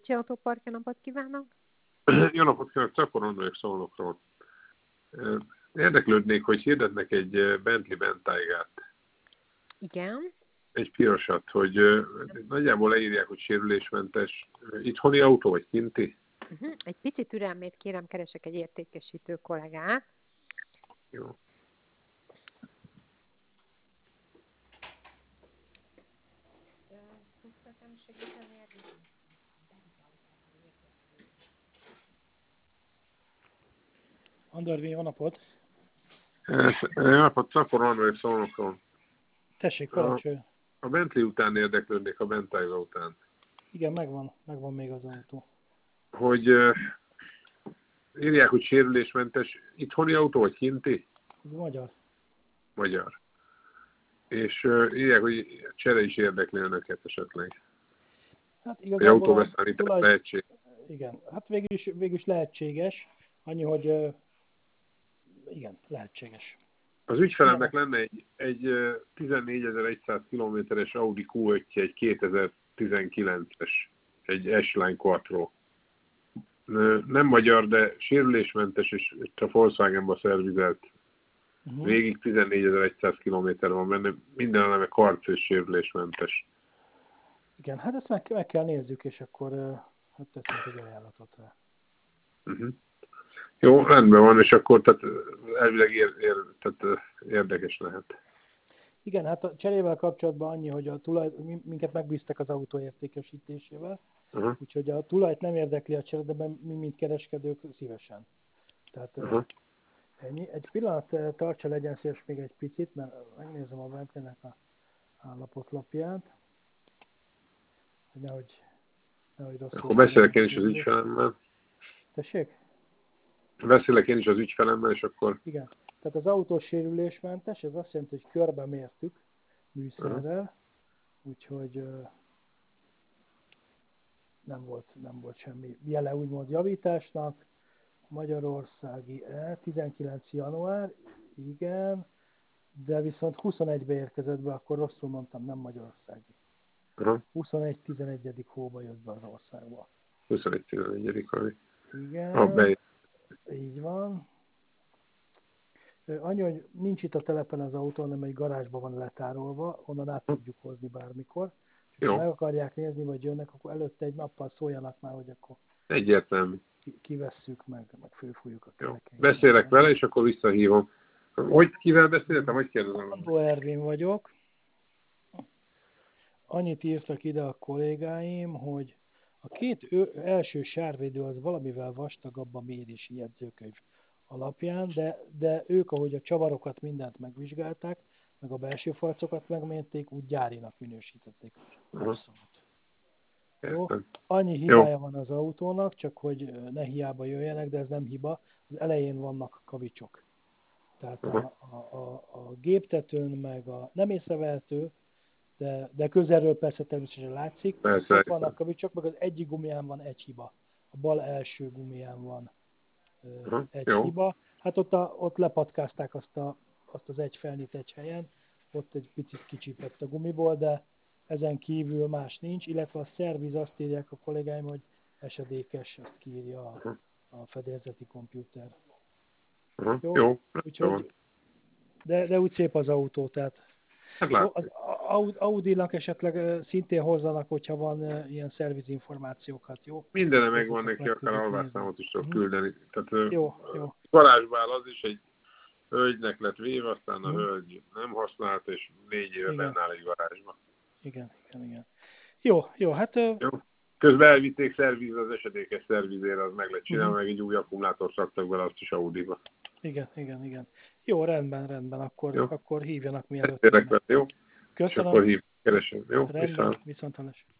Ricsi Autópark, jó napot kívánok! Jó napot kívánok, Csaporon vagyok Szolnokról. Érdeklődnék, hogy hirdetnek egy Bentley Bentayga-t. Igen. Egy pirosat, hogy nagyjából leírják, hogy sérülésmentes. Itthoni autó, vagy kinti? Egy pici türelmét kérem, keresek egy értékesítő kollégát. Jó. Andorvin, jó napot! Jó napot, Csaporon vagyok Szolnokról. Tessék, parancsolj! A Bentley után érdeklődnék, a Bentayga után. Igen, megvan még az autó. Hogy írják, hogy sérülésmentes. Itthoni autó, vagy kinti? Ez magyar. Magyar. És írják, hogy csere is érdekli önöket esetleg. Hát Egy igazából autóbeszállítás lehetség. Igen, hát végül is lehetséges. Annyi, hogy igen, lehetséges. Az ügyfelemnek lenne egy 14.100 kilométeres Audi Q5-je, egy 2019-es, egy S-Line Quattro. Nem magyar, de sérülésmentes, és a Volkswagenba szervizelt. Végig 14.100 kilométer van benne, minden eleme karc és sérülésmentes. Igen, hát ezt meg kell nézzük, és akkor hát teszünk egy ajánlatot rá. Jó, rendben van, és akkor tehát elvileg tehát érdekes lehet. Igen, hát a cserével kapcsolatban annyi, hogy minket megbíztak az autó értékesítésével, úgyhogy a tulajt nem érdekli a csere, de mi, mint kereskedők, szívesen. Tehát ennyi. Egy pillanat, tartsa, legyen szíves még egy picit, mert megnézem a Bentleynek a állapotlapját, hogy nehogy rosszul. Akkor beszélek én is az ügyfelemmel. Tessék? Beszélek én is az ügyfelemmel, és akkor... Igen. Tehát az autó sérülésmentes, ez azt jelenti, hogy körbe mértük műszerrel, úgyhogy nem volt semmi jele úgymond javításnak. Magyarországi 19. január, igen, de viszont 21-be érkezett be, akkor rosszul mondtam, nem magyarországi. 21-11. hóba jött be az országba. 21-11. havi. Igen, így van. Annyi, hogy nincs itt a telepen az autó, hanem egy garázsban van letárolva, onnan át tudjuk hozni bármikor. Ha meg akarják nézni, vagy jönnek, akkor előtte egy nappal szóljanak már, hogy akkor egyértelmű. Kivesszük meg főfújjuk a kerekeket. Beszélek vele, és akkor visszahívom. Hogy kivel beszéltem? Hogy kérdezem? Andó Ervin vagyok. Annyit írtak ide a kollégáim, hogy a két első sárvédő az valamivel vastagabb a mérési jegyzőkönyv alapján, de ők, ahogy a csavarokat mindent megvizsgálták, meg a belső farcokat megmérték, úgy gyárinak minősítették. Abszolút. Jó? Annyi hibája van az autónak, csak hogy ne hiába jöjjenek, de ez nem hiba. Az elején vannak kavicsok. Tehát a géptetőn, meg nem észrevehető, de közelről persze természetesen látszik. Ott vannak kavicsok, meg az egyik gumiján van egy hiba. A bal első gumiján van egy hiba. Hát ott lepatkázták azt az egy felnit egy helyen, ott egy picit kicsípett a gumiból, de ezen kívül más nincs, illetve a szerviz azt írják a kollégáim, hogy esedékes, azt kiírja a fedélzeti komputer. Jó? Úgyhogy, de úgy szép az autó, tehát az Audi-nak esetleg szintén hozzanak, hogyha van ilyen szervizinformációkat, jó? Mindene megvan neki, akár alvásszámot is tudok küldeni. Tehát jó. garázsba áll az is, egy hölgynek lett véve, aztán a hölgy nem használt, és 4 éve benne áll egy garázsba. Igen. Jó, hát... Jó. Közben elvitték az esedékes szervizére, az meg lett csinálva, meg egy új akkumulátort raktak bele, azt is Audi-ba. Igen. Jó, rendben, akkor hívjanak mielőtt. Tényleg, jó? Köszönöm. És akkor keresünk, jó? Rendben, viszonthallásra.